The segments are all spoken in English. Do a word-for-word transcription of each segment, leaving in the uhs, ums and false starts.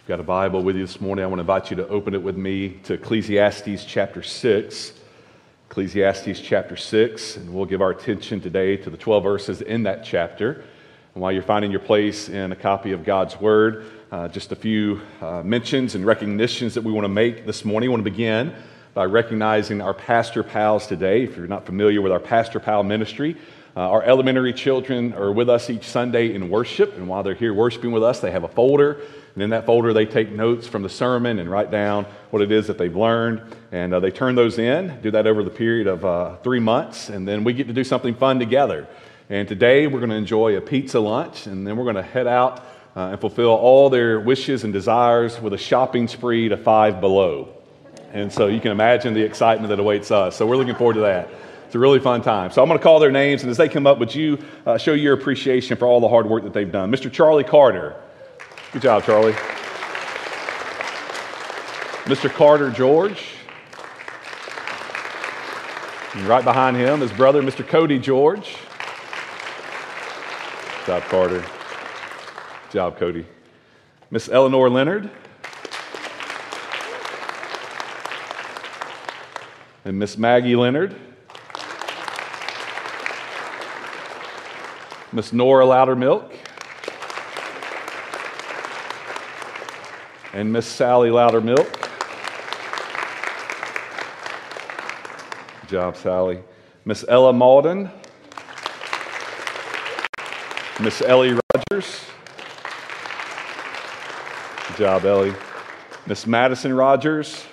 You've got a Bible with you this morning. I want to invite you to open it with me to Ecclesiastes chapter six. Ecclesiastes chapter six, and we'll give our attention today to the twelve verses in that chapter. And while you're finding your place in a copy of God's Word, uh, just a few uh, mentions and recognitions that we want to make this morning. I want to begin by recognizing our Pastor Pals today. If you're not familiar with our Pastor Pal ministry, uh, our elementary children are with us each Sunday in worship, and while they're here worshiping with us, they have a folder. And in that folder, they take notes from the sermon and write down what it is that they've learned. And uh, they turn those in, do that over the period of uh, three months. And then we get to do something fun together. And today, we're going to enjoy a pizza lunch. And then we're going to head out uh, and fulfill all their wishes and desires with a shopping spree to Five Below. And so you can imagine the excitement that awaits us. So we're looking forward to that. It's a really fun time. So I'm going to call their names. And as they come up, would you uh, show your appreciation for all the hard work that they've done? Mister Charlie Carter. Good job, Charlie. Mister Carter George. And right behind him, his brother, Mister Cody George. Good job, Carter. Good job, Cody. Miss Eleanor Leonard. And Miss Maggie Leonard. Miss Nora Loudermilk. And Miss Sally Loudermilk. Good job, Sally. Miss Ella Malden. Miss Ellie Rogers. Good job, Ellie. Miss Madison Rogers.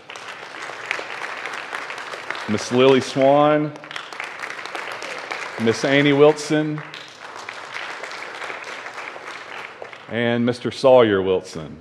Miss Lily Swan. Miss Annie Wilson. And Mister Sawyer Wilson.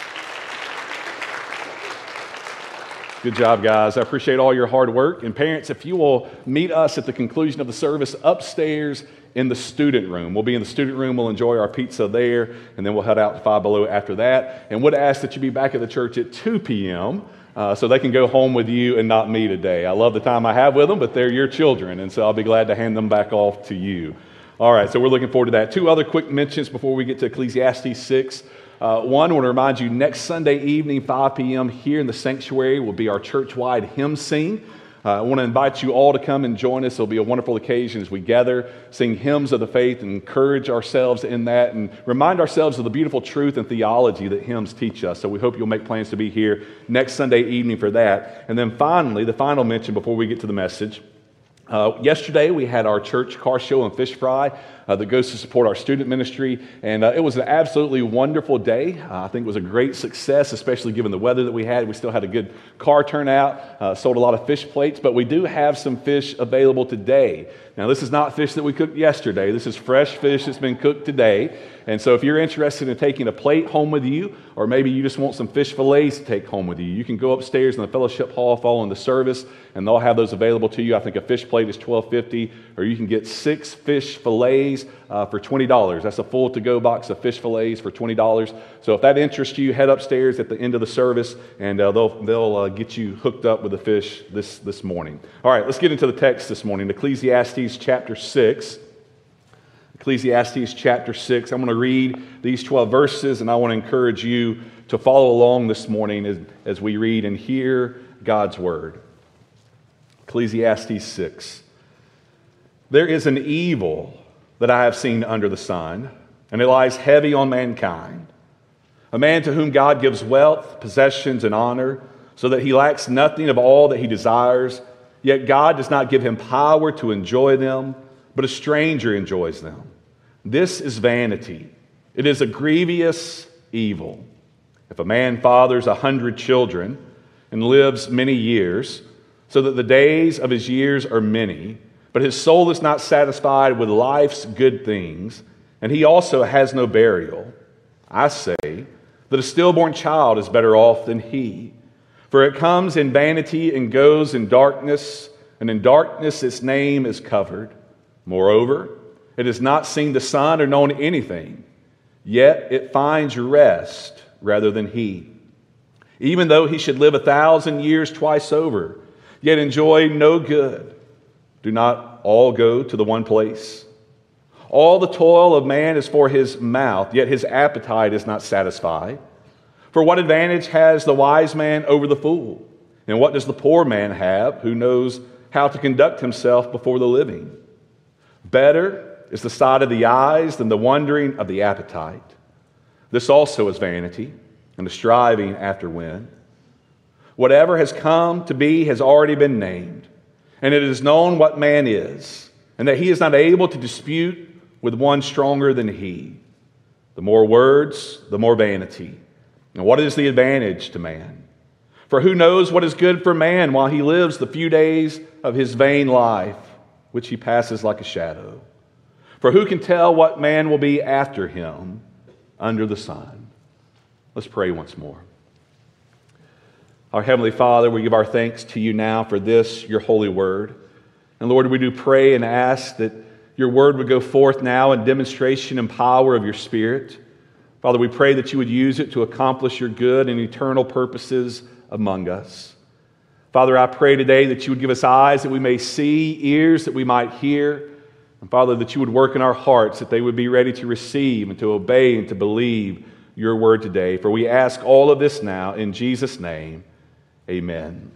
Good job, guys. I appreciate all your hard work. And parents, if you will meet us at the conclusion of the service upstairs in the student room. We'll be in the student room. We'll enjoy our pizza there, and then we'll head out to Five Below after that. And would ask that you be back at the church at two p.m. Uh, so they can go home with you and not me today. I love the time I have with them, but they're your children, and so I'll be glad to hand them back off to you. All right, so we're looking forward to that. Two other quick mentions before we get to Ecclesiastes six. Uh, one, I want to remind you, next Sunday evening, five p.m. here in the sanctuary will be our church-wide hymn sing. Uh, I want to invite you all to come and join us. It'll be a wonderful occasion as we gather, sing hymns of the faith, and encourage ourselves in that, and remind ourselves of the beautiful truth and theology that hymns teach us. So we hope you'll make plans to be here next Sunday evening for that. And then finally, the final mention before we get to the message. Uh, yesterday, we had our church car show and fish fry uh, that goes to support our student ministry, and uh, it was an absolutely wonderful day. Uh, I think it was a great success, especially given the weather that we had. We still had a good car turnout, uh, sold a lot of fish plates, but we do have some fish available today. Now, this is not fish that we cooked yesterday. This is fresh fish that's been cooked today. And so if you're interested in taking a plate home with you, or maybe you just want some fish fillets to take home with you, you can go upstairs in the fellowship hall following the service, and they'll have those available to you. I think a fish plate is twelve fifty, or you can get six fish fillets uh, for twenty dollars. That's a full to-go box of fish fillets for twenty dollars. So if that interests you, head upstairs at the end of the service, and uh, they'll, they'll uh, get you hooked up with the fish this, this morning. All right, let's get into the text this morning, Ecclesiastes chapter six. Ecclesiastes chapter six. I'm going to read these twelve verses, and I want to encourage you to follow along this morning as, as we read and hear God's word. Ecclesiastes six. There is an evil that I have seen under the sun, and it lies heavy on mankind. A man to whom God gives wealth, possessions, and honor, so that he lacks nothing of all that he desires, yet God does not give him power to enjoy them, but a stranger enjoys them. This is vanity. It is a grievous evil. If a man fathers a hundred children and lives many years, so that the days of his years are many, but his soul is not satisfied with life's good things, and he also has no burial, I say that a stillborn child is better off than he. For it comes in vanity and goes in darkness, and in darkness its name is covered. Moreover, it has not seen the sun or known anything, yet it finds rest rather than he. Even though he should live a thousand years twice over, yet enjoy no good, do not all go to the one place? All the toil of man is for his mouth, yet his appetite is not satisfied. For what advantage has the wise man over the fool? And what does the poor man have who knows how to conduct himself before the living? Better is the sight of the eyes than the wandering of the appetite. This also is vanity, and the striving after wind. Whatever has come to be has already been named, and it is known what man is, and that he is not able to dispute with one stronger than he. The more words, the more vanity. And what is the advantage to man? For who knows what is good for man while he lives the few days of his vain life, which he passes like a shadow? For who can tell what man will be after him under the sun? Let's pray once more. Our Heavenly Father, we give our thanks to you now for this, your holy word. And Lord, we do pray and ask that your word would go forth now in demonstration and power of your Spirit. Father, we pray that you would use it to accomplish your good and eternal purposes among us. Father, I pray today that you would give us eyes that we may see, ears that we might hear, and Father, that you would work in our hearts, that they would be ready to receive and to obey and to believe your word today. For we ask all of this now in Jesus' name. Amen.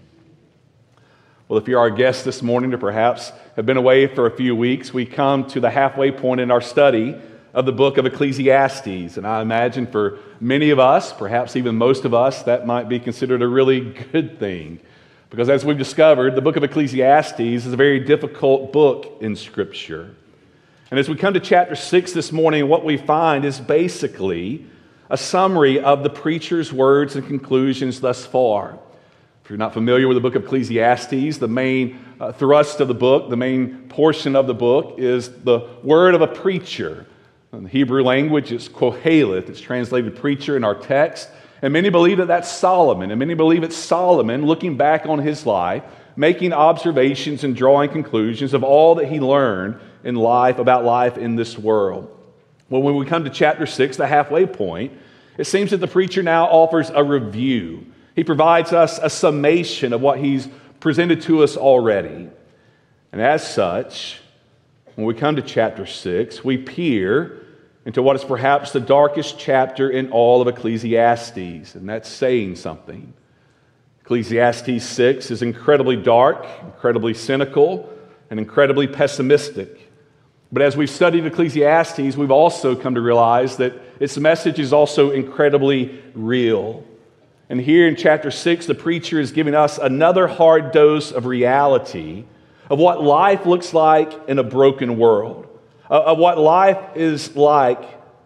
Well, if you're our guest this morning or perhaps have been away for a few weeks, we come to the halfway point in our study of the book of Ecclesiastes. And I imagine for many of us, perhaps even most of us, that might be considered a really good thing. Because as we've discovered, the book of Ecclesiastes is a very difficult book in Scripture. And as we come to chapter six this morning, what we find is basically a summary of the preacher's words and conclusions thus far. If you're not familiar with the book of Ecclesiastes, the main uh, thrust of the book, the main portion of the book is the word of a preacher. In the Hebrew language, it's Koheleth. It's translated preacher in our text. And many believe that that's Solomon. And many believe it's Solomon looking back on his life, making observations and drawing conclusions of all that he learned in life, about life in this world. Well, when we come to chapter six, the halfway point, it seems that the preacher now offers a review. He provides us a summation of what he's presented to us already. And as such, when we come to chapter six, we peer into what is perhaps the darkest chapter in all of Ecclesiastes, and that's saying something. Ecclesiastes six is incredibly dark, incredibly cynical, and incredibly pessimistic. But as we've studied Ecclesiastes, we've also come to realize that its message is also incredibly real. And here in chapter six, the preacher is giving us another hard dose of reality of what life looks like in a broken world, of what life is like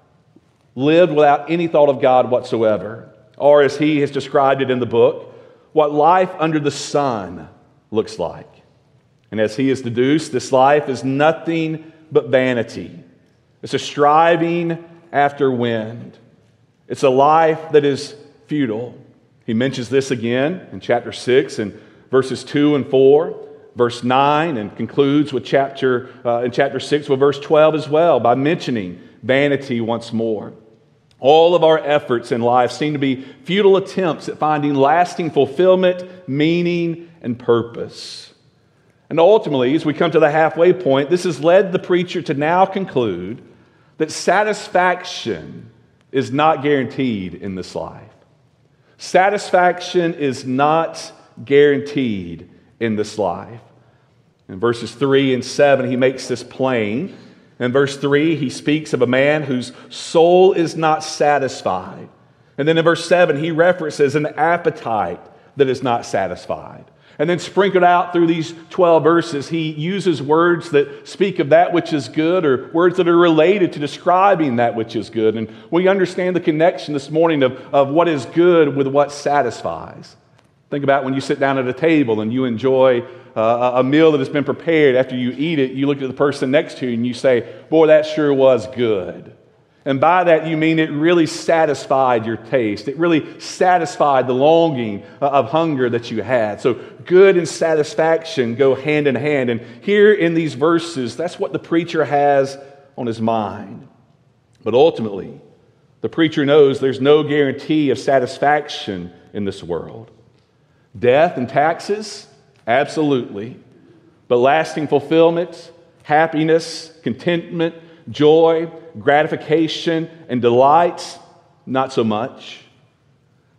lived without any thought of God whatsoever, or as he has described it in the book, what life under the sun looks like. And as he has deduced, this life is nothing but vanity. It's a striving after wind. It's a life that is futile. He mentions this again in chapter six and verses two and four. Verse nine, and concludes with chapter uh, in chapter six with verse twelve as well by mentioning vanity once more. All of our efforts in life seem to be futile attempts at finding lasting fulfillment, meaning, and purpose. And ultimately, as we come to the halfway point, this has led the preacher to now conclude that satisfaction is not guaranteed in this life. Satisfaction is not guaranteed in this life. In verses three and seven, he makes this plain. In verse three, he speaks of a man whose soul is not satisfied. And then in verse seven, he references an appetite that is not satisfied. And then sprinkled out through these twelve verses, he uses words that speak of that which is good, or words that are related to describing that which is good. And we understand the connection this morning of, of what is good with what satisfies. Think about when you sit down at a table and you enjoy uh, a meal that has been prepared. After you eat it, you look at the person next to you and you say, boy, that sure was good. And by that, you mean it really satisfied your taste. It really satisfied the longing of hunger that you had. So good and satisfaction go hand in hand. And here in these verses, that's what the preacher has on his mind. But ultimately, the preacher knows there's no guarantee of satisfaction in this world. Death and taxes, absolutely. But lasting fulfillment, happiness, contentment, joy, gratification, and delight, not so much.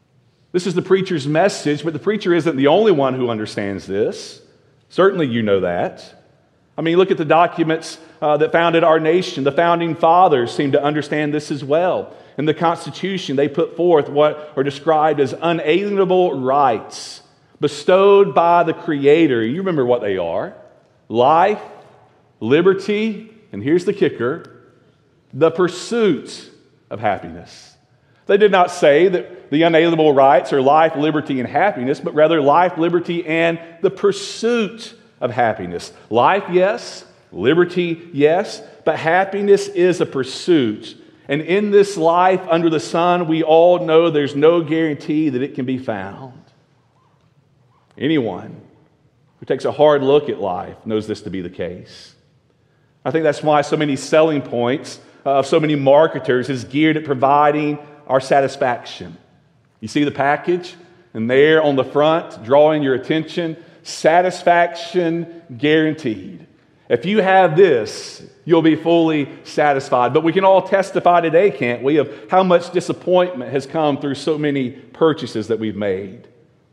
This is the preacher's message, but the preacher isn't the only one who understands this. Certainly you know that. I mean, look at the documents uh, that founded our nation. The founding fathers seem to understand this as well. In the Constitution, they put forth what are described as unalienable rights bestowed by the Creator. You remember what they are: life, liberty, and here's the kicker, the pursuit of happiness. They did not say that the unalienable rights are life, liberty, and happiness, but rather life, liberty, and the pursuit of happiness. Life, yes. Liberty, yes. But happiness is a pursuit. And in this life under the sun, we all know there's no guarantee that it can be found. Anyone who takes a hard look at life knows this to be the case. I think that's why so many selling points of so many marketers is geared at providing our satisfaction. You see the package, and there on the front, drawing your attention, satisfaction guaranteed. If you have this, you'll be fully satisfied. But we can all testify today, can't we, of how much disappointment has come through so many purchases that we've made.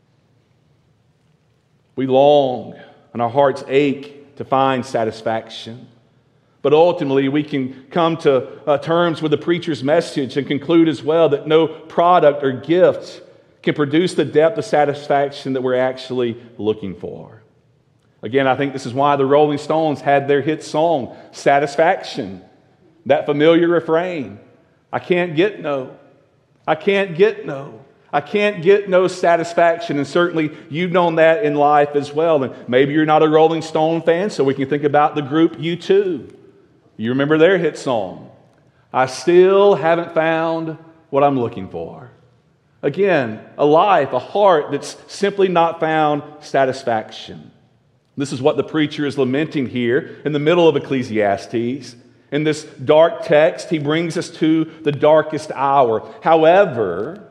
We long and our hearts ache to find satisfaction. But ultimately, we can come to uh, terms with the preacher's message and conclude as well that no product or gift can produce the depth of satisfaction that we're actually looking for. Again, I think this is why the Rolling Stones had their hit song, Satisfaction. That familiar refrain, I can't get no, I can't get no, I can't get no satisfaction. And certainly you've known that in life as well. And maybe you're not a Rolling Stone fan, so we can think about the group U two. You remember their hit song, I still haven't found what I'm looking for. Again, a life, a heart that's simply not found satisfaction. This is what the preacher is lamenting here in the middle of Ecclesiastes. In this dark text, he brings us to the darkest hour. However,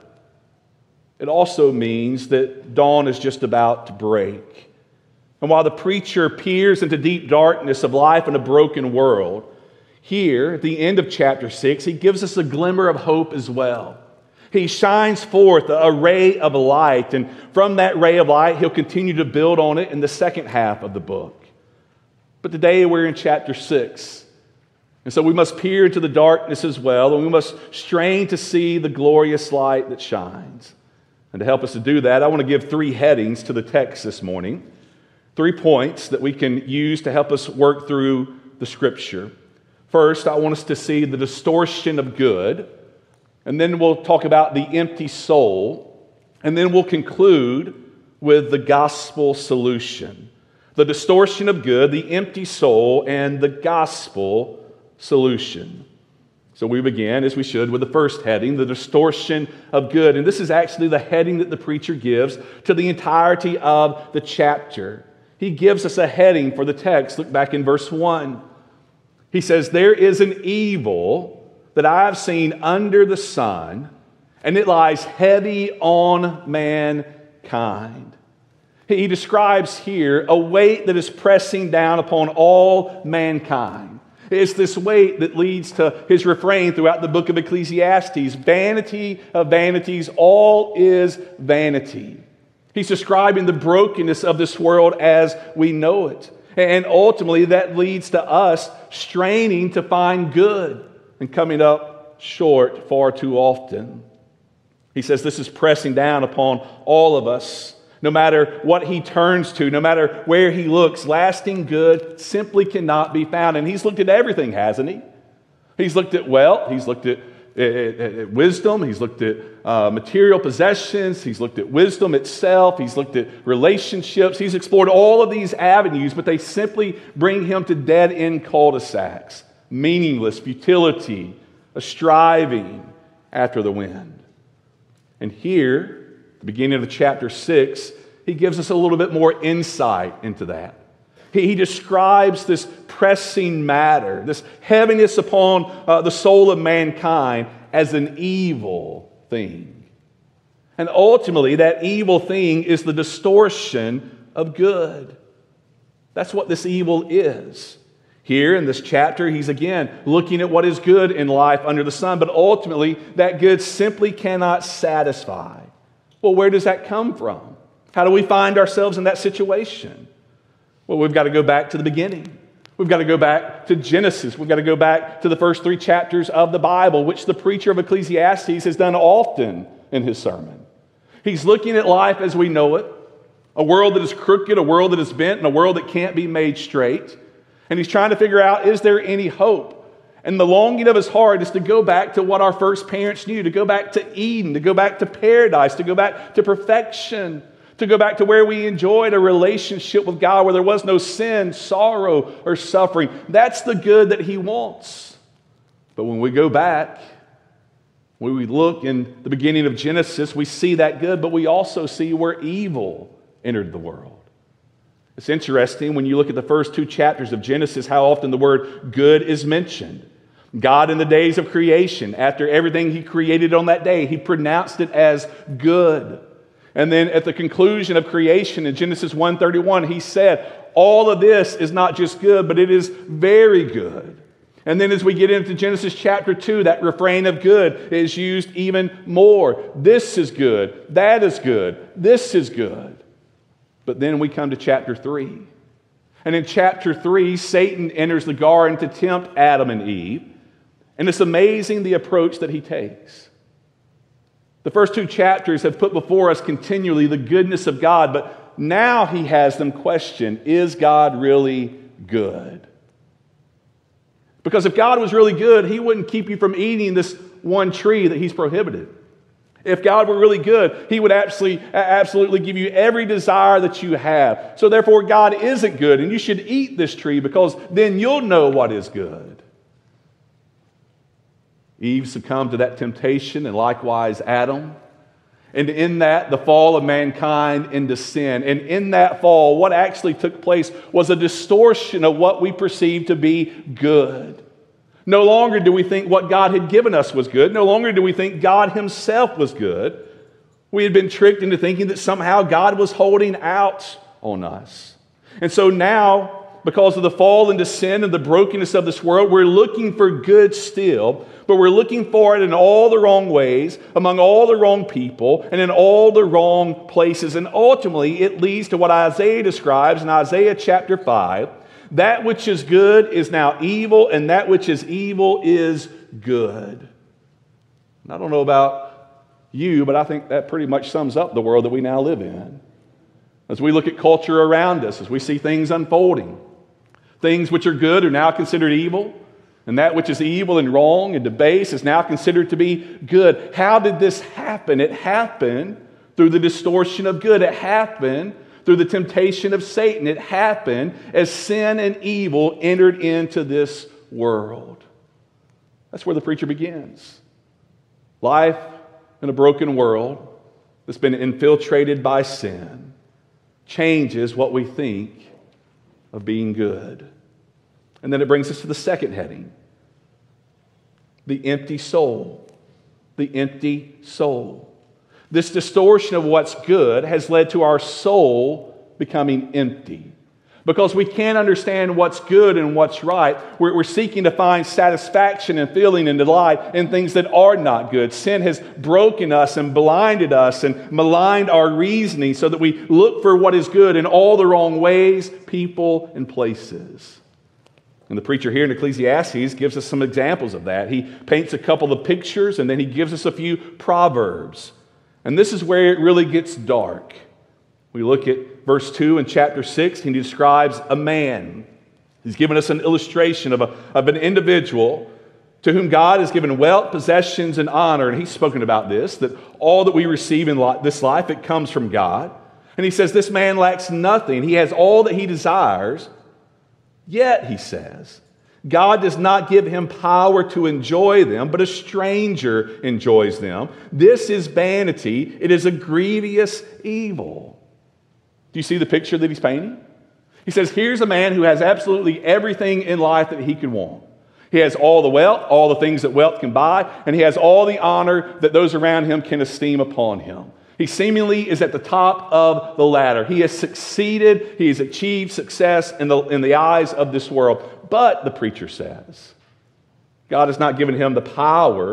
it also means that dawn is just about to break. And while the preacher peers into deep darkness of life in a broken world, here at the end of chapter six, he gives us a glimmer of hope as well. He shines forth a ray of light, and from that ray of light, he'll continue to build on it in the second half of the book. But today we're in chapter six, and so we must peer into the darkness as well, and we must strain to see the glorious light that shines. And to help us to do that, I want to give three headings to the text this morning, three points that we can use to help us work through the Scripture. First, I want us to see the distortion of good. And then we'll talk about the empty soul. And then we'll conclude with the gospel solution. The distortion of good, the empty soul, and the gospel solution. So we begin, as we should, with the first heading, the distortion of good. And this is actually the heading that the preacher gives to the entirety of the chapter. He gives us a heading for the text. Look back in verse one. He says, there is an evil that I have seen under the sun, and it lies heavy on mankind. He describes here a weight that is pressing down upon all mankind. It's this weight that leads to his refrain throughout the book of Ecclesiastes, vanity of vanities, all is vanity. He's describing the brokenness of this world as we know it. And ultimately that leads to us straining to find good and coming up short far too often. He says this is pressing down upon all of us. No matter what he turns to, no matter where he looks, lasting good simply cannot be found. And he's looked at everything, hasn't he? He's looked at wealth, he's looked at, at, at wisdom, he's looked at uh, material possessions, he's looked at wisdom itself, he's looked at relationships, he's explored all of these avenues, but they simply bring him to dead-end cul-de-sacs. Meaningless futility, a striving after the wind. And here, at the beginning of chapter six, he gives us a little bit more insight into that. He, he describes this pressing matter, this heaviness upon uh, the soul of mankind as an evil thing. And ultimately, that evil thing is the distortion of good. That's what this evil is. Here in this chapter, he's again looking at what is good in life under the sun, but ultimately that good simply cannot satisfy. Well, where does that come from? How do we find ourselves in that situation? Well, we've got to go back to the beginning. We've got to go back to Genesis. We've got to go back to the first three chapters of the Bible, which the preacher of Ecclesiastes has done often in his sermon. He's looking at life as we know it, a world that is crooked, a world that is bent, and a world that can't be made straight. And he's trying to figure out, is there any hope? And the longing of his heart is to go back to what our first parents knew, to go back to Eden, to go back to paradise, to go back to perfection, to go back to where we enjoyed a relationship with God, where there was no sin, sorrow, or suffering. That's the good that he wants. But when we go back, when we look in the beginning of Genesis, we see that good, but we also see where evil entered the world. It's interesting when you look at the first two chapters of Genesis, how often the word good is mentioned. God in the days of creation, after everything he created on that day, he pronounced it as good. And then at the conclusion of creation in Genesis one thirty-one, he said, all of this is not just good, but it is very good. And then as we get into Genesis chapter two, that refrain of good is used even more. This is good. That is good. This is good. But then we come to chapter three. And in chapter three, Satan enters the garden to tempt Adam and Eve. And it's amazing the approach that he takes. The first two chapters have put before us continually the goodness of God, but now he has them question, is God really good? Because if God was really good, he wouldn't keep you from eating this one tree that he's prohibited. If God were really good, he would absolutely, absolutely give you every desire that you have. So therefore, God isn't good, and you should eat this tree because then you'll know what is good. Eve succumbed to that temptation, and likewise Adam. And in that, the fall of mankind into sin. And in that fall, what actually took place was a distortion of what we perceive to be good. No longer do we think what God had given us was good. No longer do we think God himself was good. We had been tricked into thinking that somehow God was holding out on us. And so now, because of the fall into sin and the brokenness of this world, we're looking for good still, but we're looking for it in all the wrong ways, among all the wrong people, and in all the wrong places. And ultimately, it leads to what Isaiah describes in Isaiah chapter five. That which is good is now evil, and that which is evil is good. And I don't know about you, but I think that pretty much sums up the world that we now live in. As we look at culture around us, as we see things unfolding, things which are good are now considered evil, and that which is evil and wrong and debased is now considered to be good. How did this happen? It happened through the distortion of good. It happened through the temptation of Satan. It happened as sin and evil entered into this world. That's where the preacher begins. Life in a broken world that's been infiltrated by sin changes what we think of being good. And then it brings us to the second heading. The empty soul. The empty soul. This distortion of what's good has led to our soul becoming empty. Because we can't understand what's good and what's right. We're, we're seeking to find satisfaction and feeling and delight in things that are not good. Sin has broken us and blinded us and maligned our reasoning so that we look for what is good in all the wrong ways, people, and places. And the preacher here in Ecclesiastes gives us some examples of that. He paints a couple of pictures and then he gives us a few proverbs. And this is where it really gets dark. We look at verse two in chapter six, and he describes a man. He's given us an illustration of, a, of an individual to whom God has given wealth, possessions, and honor. And he's spoken about this, that all that we receive in this life, it comes from God. And he says this man lacks nothing. He has all that he desires. Yet, he says, God does not give him power to enjoy them, but a stranger enjoys them. This is vanity. It is a grievous evil. Do you see the picture that he's painting? He says, here's a man who has absolutely everything in life that he could want. He has all the wealth, all the things that wealth can buy, and he has all the honor that those around him can esteem upon him. He seemingly is at the top of the ladder. He has succeeded. He has achieved success in the, in the eyes of this world. But, the preacher says, God has not given him the power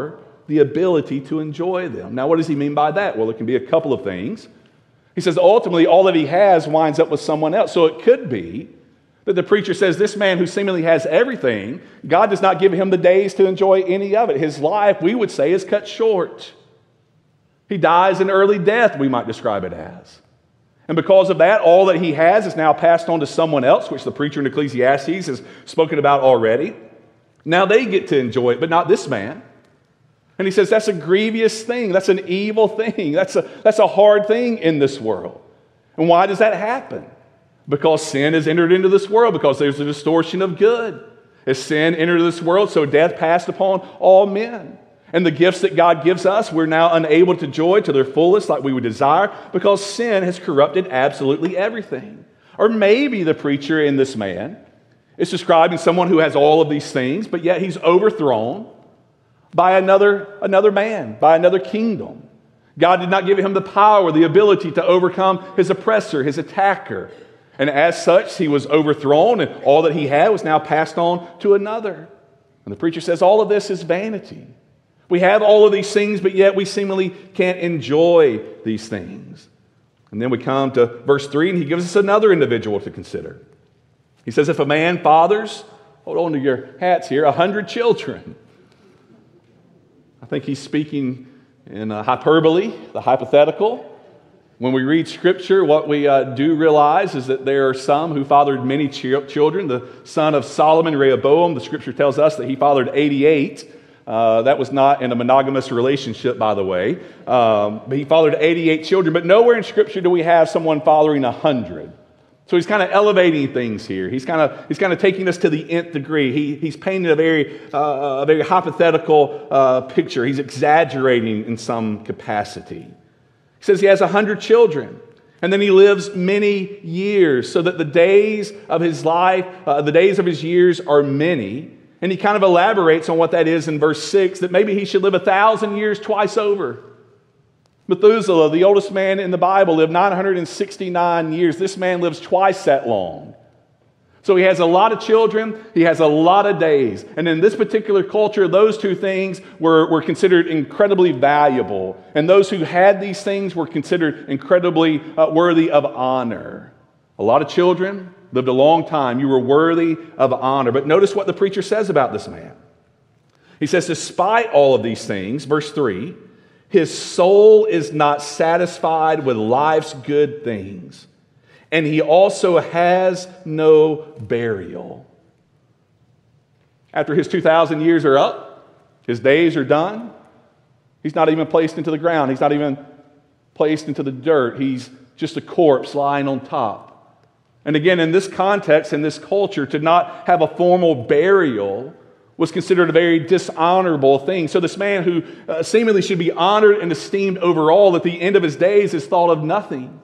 the ability to enjoy them. Now, what does he mean by that? Well, it can be a couple of things. He says ultimately all that he has winds up with someone else. So it could be that the preacher says this man who seemingly has everything, God does not give him the days to enjoy any of it. His life, we would say, is cut short. He dies an early death, we might describe it as. And because of that, all that he has is now passed on to someone else, which the preacher in Ecclesiastes has spoken about already. Now they get to enjoy it, but not this man. And he says that's a grievous thing. That's an evil thing. That's a, that's a hard thing in this world. And why does that happen? Because sin has entered into this world, because there's a distortion of good. As sin entered this world, so death passed upon all men. And the gifts that God gives us, we're now unable to enjoy to their fullest like we would desire because sin has corrupted absolutely everything. Or maybe the preacher in this man is describing someone who has all of these things, but yet he's overthrown by another, another man, by another kingdom. God did not give him the power, the ability to overcome his oppressor, his attacker. And as such, he was overthrown, and all that he had was now passed on to another. And the preacher says all of this is vanity. We have all of these things, but yet we seemingly can't enjoy these things. And then we come to verse three, and he gives us another individual to consider. He says, if a man fathers, hold on to your hats here, a hundred children. I think he's speaking in a hyperbole, the hypothetical. When we read Scripture, what we uh, do realize is that there are some who fathered many ch- children. The son of Solomon, Rehoboam, the Scripture tells us that he fathered eighty-eight. Uh, that was not in a monogamous relationship, by the way. Um, but he fathered eighty-eight children. But nowhere in Scripture do we have someone fathering one hundred. So he's kind of elevating things here. He's kind of he's kind of taking us to the nth degree. He, he's painting a very, uh, a very hypothetical uh, picture. He's exaggerating in some capacity. He says he has one hundred children. And then he lives many years so that the days of his life, uh, the days of his years are many. And he kind of elaborates on what that is in verse six, that maybe he should live a thousand years twice over. Methuselah, the oldest man in the Bible, lived nine hundred sixty-nine years. This man lives twice that long. So he has a lot of children, he has a lot of days. And in this particular culture, those two things were, were considered incredibly valuable. And those who had these things were considered incredibly uh, worthy of honor. A lot of children, lived a long time. You were worthy of honor. But notice what the preacher says about this man. He says, despite all of these things, verse three, his soul is not satisfied with life's good things, and he also has no burial. After his two thousand years are up, his days are done, he's not even placed into the ground. He's not even placed into the dirt. He's just a corpse lying on top. And again, in this context, in this culture, to not have a formal burial was considered a very dishonorable thing. So this man who uh, seemingly should be honored and esteemed overall, at the end of his days is thought of nothing.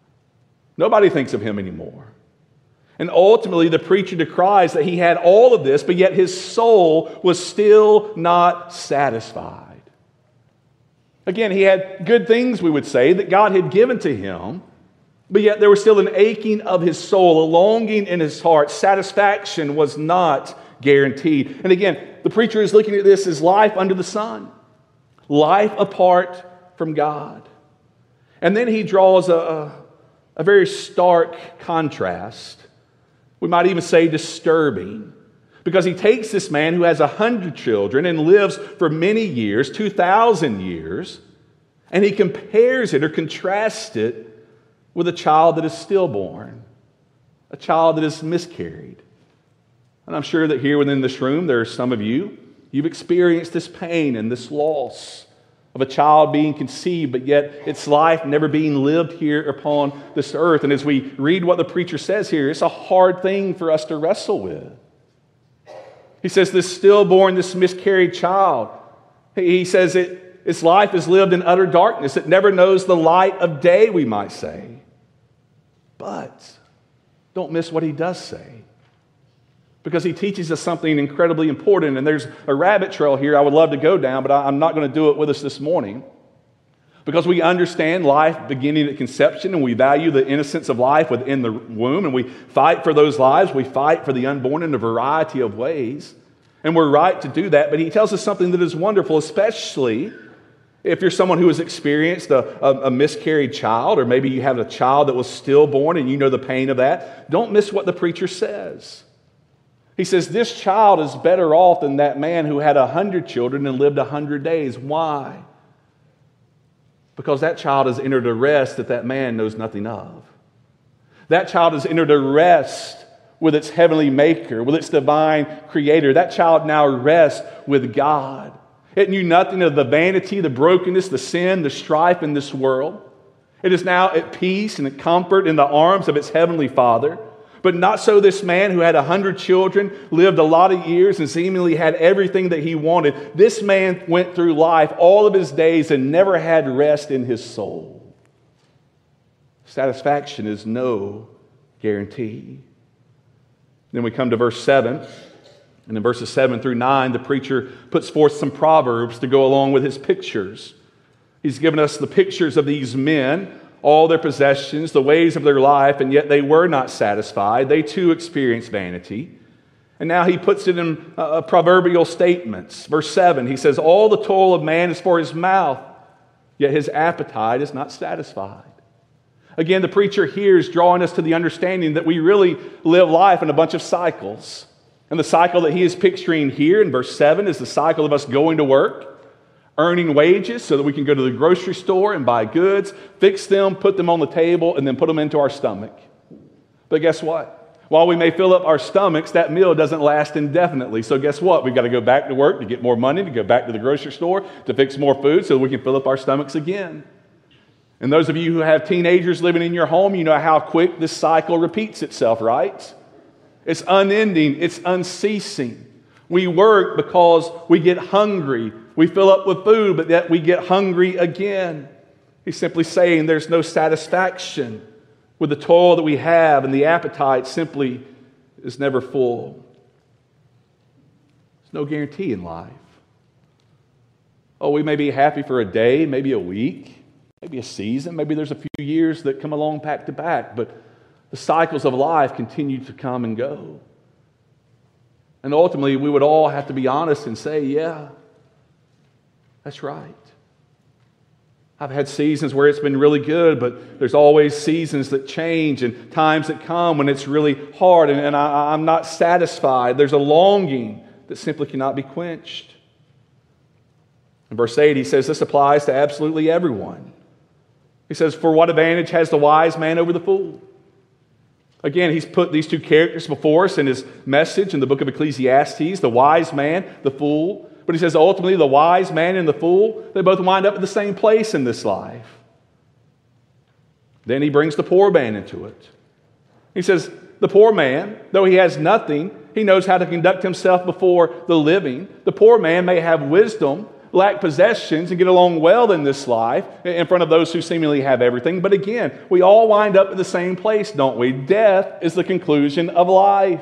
Nobody thinks of him anymore. And ultimately, the preacher decries that he had all of this, but yet his soul was still not satisfied. Again, he had good things, we would say, that God had given to him, but yet there was still an aching of his soul, a longing in his heart. Satisfaction was not guaranteed. And again, the preacher is looking at this as life under the sun, life apart from God. And then he draws a, a, a very stark contrast. We might even say disturbing, because he takes this man who has a hundred children and lives for many years, two thousand years, and he compares it or contrasts it with a child that is stillborn, a child that is miscarried. And I'm sure that here within this room, there are some of you, you've experienced this pain and this loss of a child being conceived, but yet its life never being lived here upon this earth. And as we read what the preacher says here, it's a hard thing for us to wrestle with. He says this stillborn, this miscarried child, he says it, its life is lived in utter darkness. It never knows the light of day, we might say. But don't miss what he does say, because he teaches us something incredibly important. And there's a rabbit trail here I would love to go down, but I'm not going to do it with us this morning, because we understand life beginning at conception, and we value the innocence of life within the womb, and we fight for those lives. We fight for the unborn in a variety of ways. And we're right to do that, but he tells us something that is wonderful, especially if you're someone who has experienced a, a, a miscarried child, or maybe you have a child that was stillborn and you know the pain of that. Don't miss what the preacher says. He says, this child is better off than that man who had a hundred children and lived a hundred days. Why? Because that child has entered a rest that that man knows nothing of. That child has entered a rest with its heavenly maker, with its divine creator. That child now rests with God. It knew nothing of the vanity, the brokenness, the sin, the strife in this world. It is now at peace and at comfort in the arms of its heavenly Father. But not so this man who had a hundred children, lived a lot of years, and seemingly had everything that he wanted. This man went through life all of his days and never had rest in his soul. Satisfaction is no guarantee. Then we come to verse seven. And in verses seven through nine, the preacher puts forth some proverbs to go along with his pictures. He's given us the pictures of these men, all their possessions, the ways of their life, and yet they were not satisfied. They too experienced vanity. And now he puts it in uh, proverbial statements. Verse seven, he says, all the toil of man is for his mouth, yet his appetite is not satisfied. Again, the preacher here is drawing us to the understanding that we really live life in a bunch of cycles. And the cycle that he is picturing here in verse seven is the cycle of us going to work, earning wages so that we can go to the grocery store and buy goods, fix them, put them on the table, and then put them into our stomach. But guess what? While we may fill up our stomachs, that meal doesn't last indefinitely. So guess what? We've got to go back to work to get more money, to go back to the grocery store, to fix more food so that we can fill up our stomachs again. And those of you who have teenagers living in your home, you know how quick this cycle repeats itself, right? It's unending. It's unceasing. We work because we get hungry. We fill up with food, but yet we get hungry again. He's simply saying there's no satisfaction with the toil that we have, and the appetite simply is never full. There's no guarantee in life. Oh, we may be happy for a day, maybe a week, maybe a season, maybe there's a few years that come along back to back, but the cycles of life continue to come and go. And ultimately, we would all have to be honest and say, yeah, that's right. I've had seasons where it's been really good, but there's always seasons that change and times that come when it's really hard and, and I, I'm not satisfied. There's a longing that simply cannot be quenched. In verse eight, he says this applies to absolutely everyone. He says, for what advantage has the wise man over the fool? Again, he's put these two characters before us in his message in the book of Ecclesiastes, the wise man, the fool. But he says ultimately the wise man and the fool, they both wind up at the same place in this life. Then he brings the poor man into it. He says the poor man, though he has nothing, he knows how to conduct himself before the living. The poor man may have wisdom, lack possessions, and get along well in this life in front of those who seemingly have everything. But again, we all wind up at the same place, don't we? Death is the conclusion of life.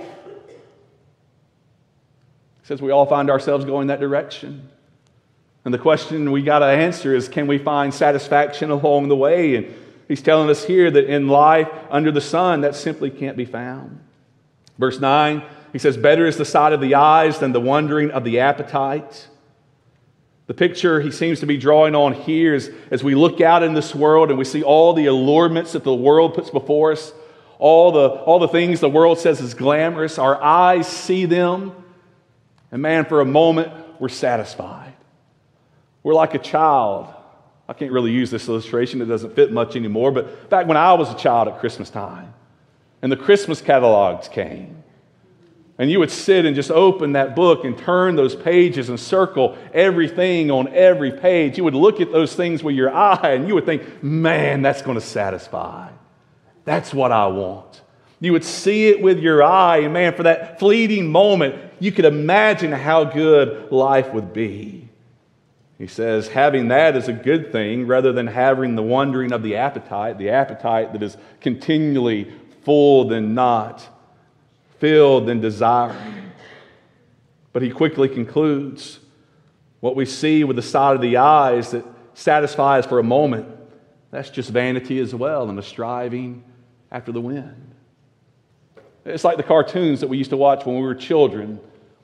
It says we all find ourselves going that direction. And the question we got to answer is, can we find satisfaction along the way? And he's telling us here that in life under the sun, that simply can't be found. Verse nine, he says, better is the sight of the eyes than the wandering of the appetite. The picture he seems to be drawing on here is as we look out in this world and we see all the allurements that the world puts before us, all the, all the things the world says is glamorous, our eyes see them, and man, for a moment, we're satisfied. We're like a child. I can't really use this illustration, it doesn't fit much anymore, but back when I was a child at Christmas time, and the Christmas catalogs came, and you would sit and just open that book and turn those pages and circle everything on every page. You would look at those things with your eye and you would think, man, that's going to satisfy. That's what I want. You would see it with your eye, and man, for that fleeting moment, you could imagine how good life would be. He says, having that is a good thing rather than having the wandering of the appetite, the appetite that is continually full than not, filled than desiring. But he quickly concludes, what we see with the sight of the eyes that satisfies for a moment, that's just vanity as well and a striving after the wind. It's like the cartoons that we used to watch when we were children.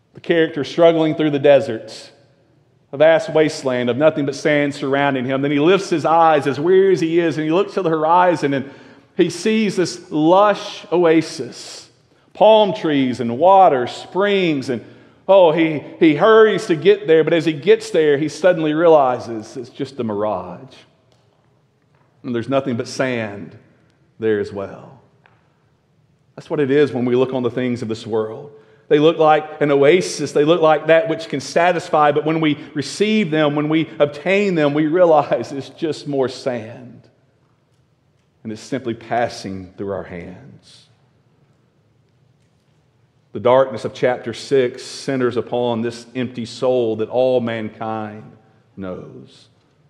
The character struggling through the deserts, a vast wasteland of nothing but sand surrounding him. Then he lifts his eyes, as weary as he is, and he looks to the horizon, and he sees this lush oasis, palm trees and water, springs, and oh, he, he hurries to get there, but as he gets there, he suddenly realizes it's just a mirage. And there's nothing but sand there as well. That's what it is when we look on the things of this world. They look like an oasis. They look like that which can satisfy, but when we receive them, when we obtain them, we realize it's just more sand. And it's simply passing through our hands. The darkness of chapter six centers upon this empty soul that all mankind knows.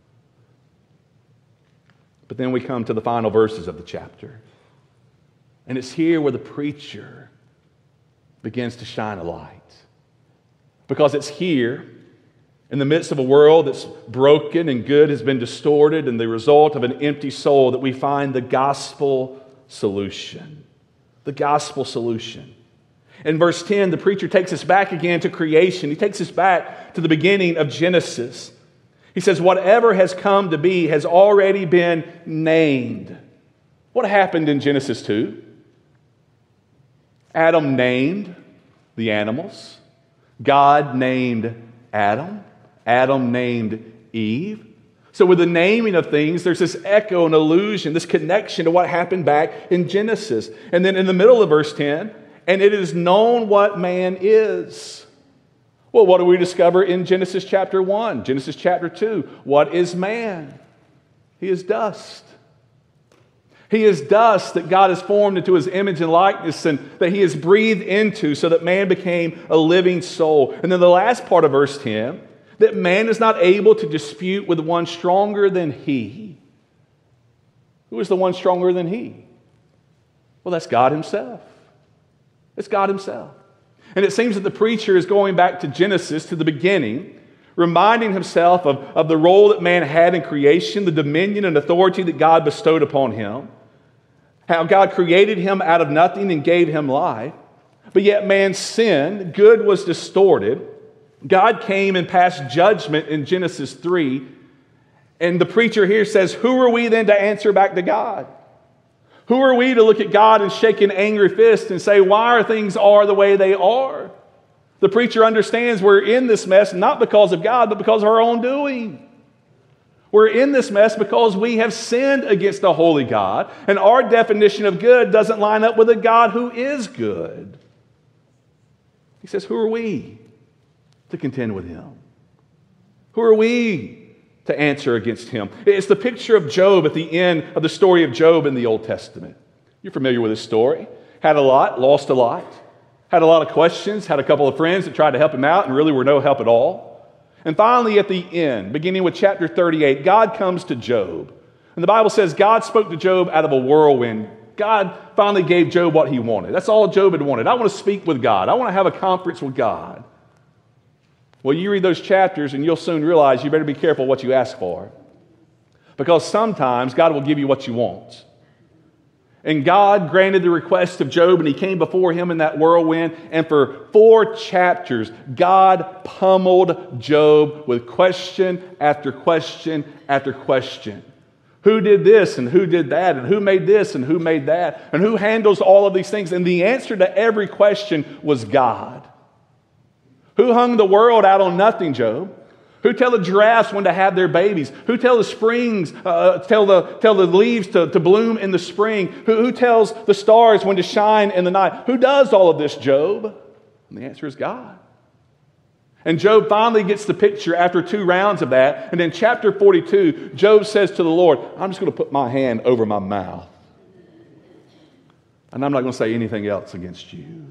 But then we come to the final verses of the chapter. And it's here where the preacher begins to shine a light. Because it's here, in the midst of a world that's broken and good has been distorted and the result of an empty soul, that we find the gospel solution. The gospel solution. In verse ten, the preacher takes us back again to creation. He takes us back to the beginning of Genesis. He says, whatever has come to be has already been named. What happened in Genesis two? Adam named the animals. God named Adam. Adam named Eve. So with the naming of things, there's this echo and allusion, this connection to what happened back in Genesis. And then in the middle of verse ten, and it is known what man is. Well, what do we discover in Genesis chapter one? Genesis chapter two. What is man? He is dust. He is dust that God has formed into His image and likeness, and that He has breathed into so that man became a living soul. And then the last part of verse ten, that man is not able to dispute with one stronger than he. Who is the one stronger than he? Well, that's God Himself. It's God Himself. And it seems that the preacher is going back to Genesis, to the beginning, reminding himself of, of the role that man had in creation, the dominion and authority that God bestowed upon him, how God created him out of nothing and gave him life. But yet man sinned, good was distorted. God came and passed judgment in Genesis three. And the preacher here says, who are we then to answer back to God? Who are we to look at God and shake an angry fist and say, why are things are the way they are? The preacher understands we're in this mess not because of God, but because of our own doing. We're in this mess because we have sinned against the holy God, and our definition of good doesn't line up with a God who is good. He says, who are we to contend with Him? Who are we to answer against Him? It's the picture of Job at the end of the story of Job in the Old Testament. You're familiar with this story. Had a lot, lost a lot. Had a lot of questions, had a couple of friends that tried to help him out and really were no help at all. And finally at the end, beginning with chapter thirty-eight, God comes to Job. And the Bible says God spoke to Job out of a whirlwind. God finally gave Job what he wanted. That's all Job had wanted. I want to speak with God. I want to have a conference with God. Well, you read those chapters and you'll soon realize you better be careful what you ask for. Because sometimes God will give you what you want. And God granted the request of Job, and he came before him in that whirlwind. And for four chapters, God pummeled Job with question after question after question. Who did this and who did that? And who made this and who made that? And who handles all of these things? And the answer to every question was God. Who hung the world out on nothing, Job? Who tell the giraffes when to have their babies? Who tell the springs, uh, tell the tell the leaves to, to bloom in the spring? Who, who tells the stars when to shine in the night? Who does all of this, Job? And the answer is God. And Job finally gets the picture after two rounds of that. And in chapter forty-two, Job says to the Lord, I'm just going to put my hand over my mouth. And I'm not going to say anything else against you.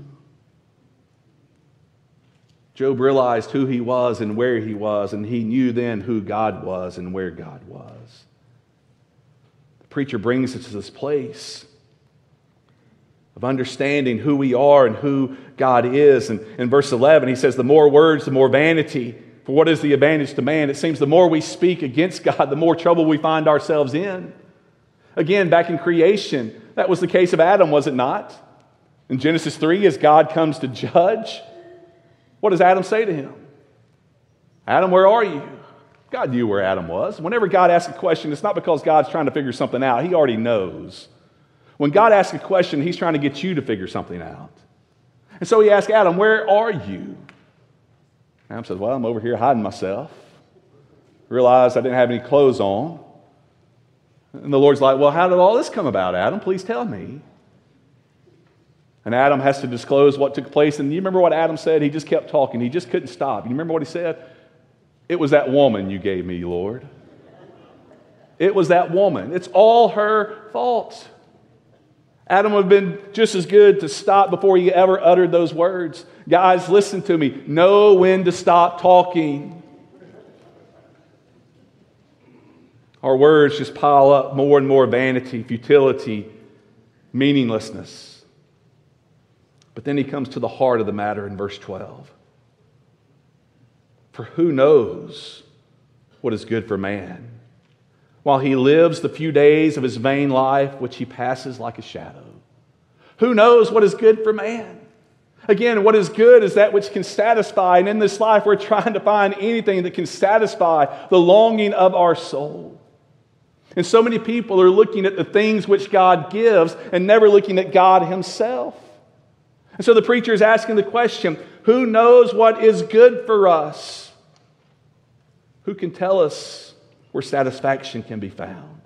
Job realized who he was and where he was, and he knew then who God was and where God was. The preacher brings us to this place of understanding who we are and who God is. And in verse eleven, he says, the more words, the more vanity. For what is the advantage to man? It seems the more we speak against God, the more trouble we find ourselves in. Again, back in creation, that was the case of Adam, was it not? In Genesis three, as God comes to judge, What does Adam say to him? Adam, where are you? God knew where Adam was. Whenever God asks a question, it's not because God's trying to figure something out. He already knows. When God asks a question, he's trying to get you to figure something out. And so he asked Adam, where are you? Adam says, well, I'm over here hiding myself. Realized I didn't have any clothes on. And the Lord's like, well, how did all this come about, Adam? Please tell me. And Adam has to disclose what took place. And you remember what Adam said? He just kept talking. He just couldn't stop. You remember what he said? It was that woman you gave me, Lord. It was that woman. It's all her fault. Adam would have been just as good to stop before he ever uttered those words. Guys, listen to me. Know when to stop talking. Our words just pile up more and more vanity, futility, meaninglessness. But then he comes to the heart of the matter in verse twelve. For who knows what is good for man, while he lives the few days of his vain life, which he passes like a shadow? Who knows what is good for man? Again, what is good is that which can satisfy. And in this life, we're trying to find anything that can satisfy the longing of our soul. And so many people are looking at the things which God gives and never looking at God himself. And so the preacher is asking the question, who knows what is good for us? Who can tell us where satisfaction can be found?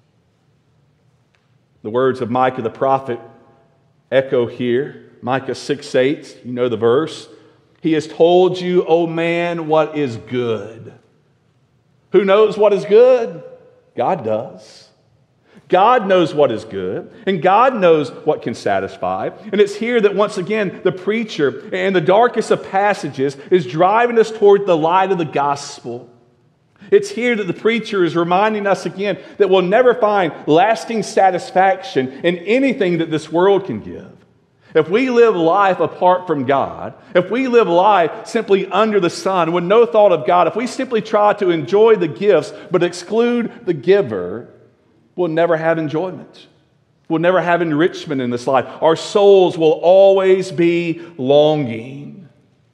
The words of Micah the prophet echo here. Micah six eight, you know the verse. He has told you, O man, what is good. Who knows what is good? God does. God knows what is good, and God knows what can satisfy. And it's here that once again, the preacher, in the darkest of passages, is driving us toward the light of the gospel. It's here that the preacher is reminding us again that we'll never find lasting satisfaction in anything that this world can give. If we live life apart from God, if we live life simply under the sun with no thought of God, if we simply try to enjoy the gifts but exclude the giver, we'll never have enjoyment. We'll never have enrichment in this life. Our souls will always be longing.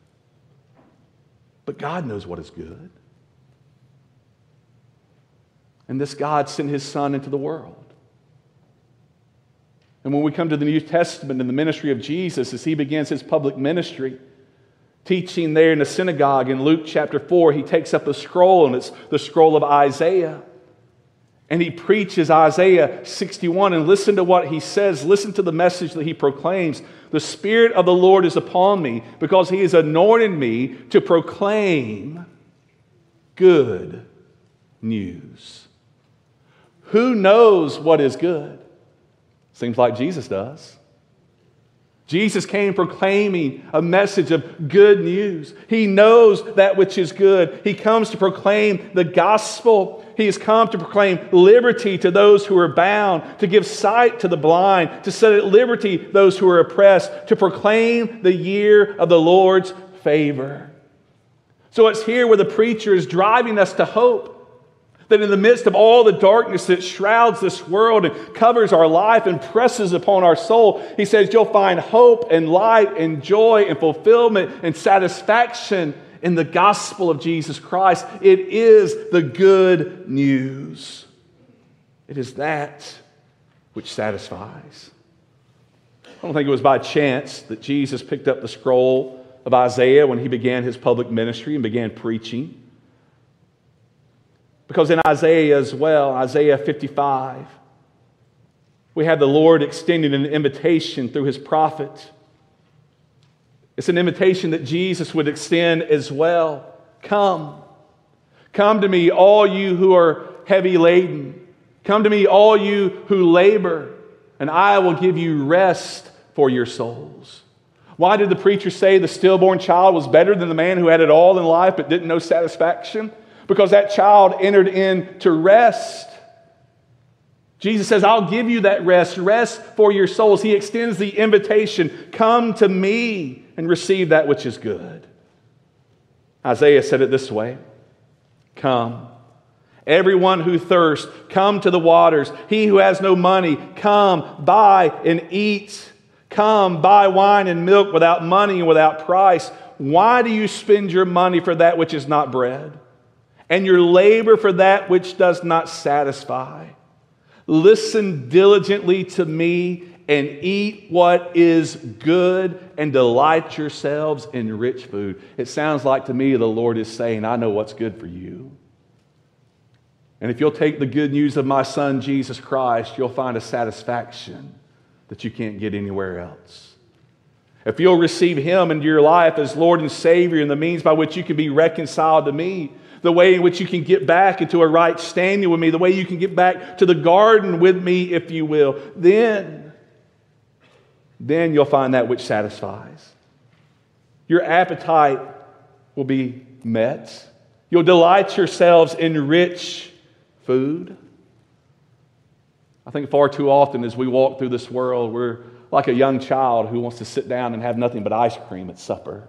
But God knows what is good. And this God sent his Son into the world. And when we come to the New Testament and the ministry of Jesus, as he begins his public ministry, teaching there in the synagogue in Luke chapter four, he takes up a scroll, and it's the scroll of Isaiah. And he preaches Isaiah sixty-one, and listen to what he says. Listen to the message that he proclaims. The Spirit of the Lord is upon me, because he has anointed me to proclaim good news. Who knows what is good? Seems like Jesus does. Jesus came proclaiming a message of good news. He knows that which is good. He comes to proclaim the gospel. He has come to proclaim liberty to those who are bound, to give sight to the blind, to set at liberty those who are oppressed, to proclaim the year of the Lord's favor. So it's here where the preacher is driving us to hope. That in the midst of all the darkness that shrouds this world and covers our life and presses upon our soul, he says you'll find hope and light and joy and fulfillment and satisfaction in the gospel of Jesus Christ. It is the good news. It is that which satisfies. I don't think it was by chance that Jesus picked up the scroll of Isaiah when he began his public ministry and began preaching. Because in Isaiah as well, Isaiah fifty-five, we have the Lord extending an invitation through his prophet. It's an invitation that Jesus would extend as well. Come. Come to me, all you who are heavy laden. Come to me, all you who labor, and I will give you rest for your souls. Why did the preacher say the stillborn child was better than the man who had it all in life but didn't know satisfaction? Because that child entered into rest. Jesus says, I'll give you that rest, rest for your souls. He extends the invitation, come to me and receive that which is good. Isaiah said it this way, come. Everyone who thirsts, come to the waters. He who has no money, come, buy and eat. Come, buy wine and milk without money and without price. Why do you spend your money for that which is not bread, and your labor for that which does not satisfy? Listen diligently to me and eat what is good and delight yourselves in rich food. It sounds like to me the Lord is saying, I know what's good for you. And if you'll take the good news of my Son, Jesus Christ, you'll find a satisfaction that you can't get anywhere else. If you'll receive Him into your life as Lord and Savior and the means by which you can be reconciled to me, the way in which you can get back into a right standing with me, the way you can get back to the garden with me, if you will, then, then you'll find that which satisfies. Your appetite will be met. You'll delight yourselves in rich food. I think far too often as we walk through this world, we're like a young child who wants to sit down and have nothing but ice cream at supper.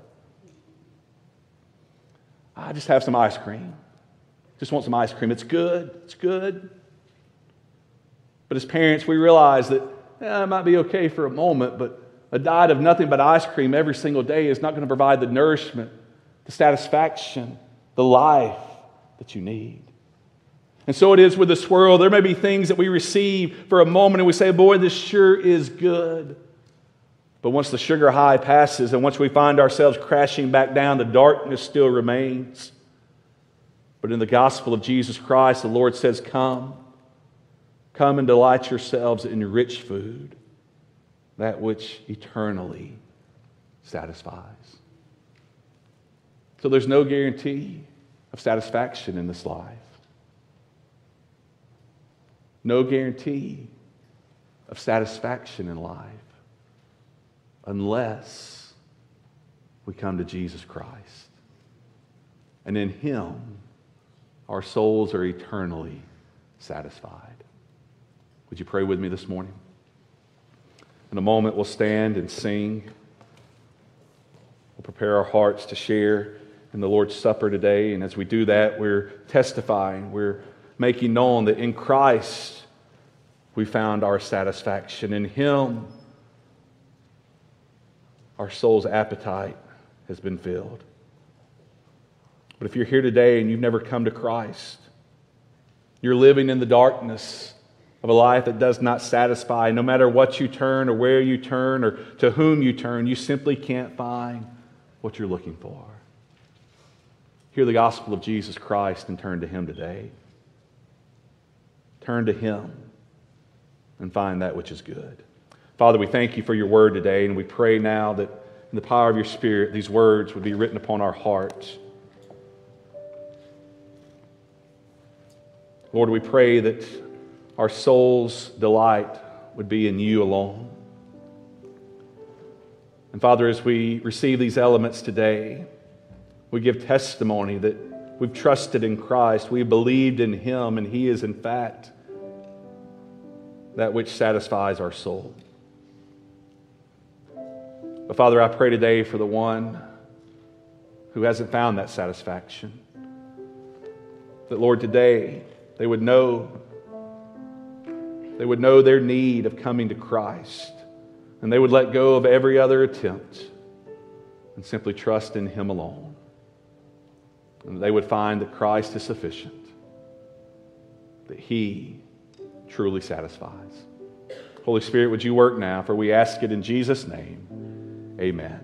I just have some ice cream. Just want some ice cream. It's good. It's good. But as parents, we realize that eh, it might be okay for a moment, but a diet of nothing but ice cream every single day is not going to provide the nourishment, the satisfaction, the life that you need. And so it is with this world. There may be things that we receive for a moment and we say, boy, this sure is good. But once the sugar high passes and once we find ourselves crashing back down, the darkness still remains. But in the gospel of Jesus Christ, the Lord says, come. Come and delight yourselves in rich food, that which eternally satisfies. So there's no guarantee of satisfaction in this life. No guarantee of satisfaction in life unless we come to Jesus Christ. And in Him, our souls are eternally satisfied. Would you pray with me this morning? In a moment, we'll stand and sing. We'll prepare our hearts to share in the Lord's Supper today. And as we do that, we're testifying, we're making known that in Christ we found our satisfaction. In Him, our soul's appetite has been filled. But if you're here today and you've never come to Christ, you're living in the darkness of a life that does not satisfy. No matter what you turn or where you turn or to whom you turn, you simply can't find what you're looking for. Hear the gospel of Jesus Christ and turn to Him today. Turn to Him and find that which is good. Father, we thank You for Your word today, and we pray now that in the power of Your Spirit, these words would be written upon our hearts. Lord, we pray that our soul's delight would be in You alone. And Father, as we receive these elements today, we give testimony that we've trusted in Christ, we've believed in Him, and He is in fact that which satisfies our soul. But Father, I pray today for the one who hasn't found that satisfaction, that Lord, today they would know, they would know their need of coming to Christ, and they would let go of every other attempt and simply trust in Him alone. And they would find that Christ is sufficient, that He truly satisfies. Holy Spirit, would You work now, for we ask it in Jesus' name. Amen.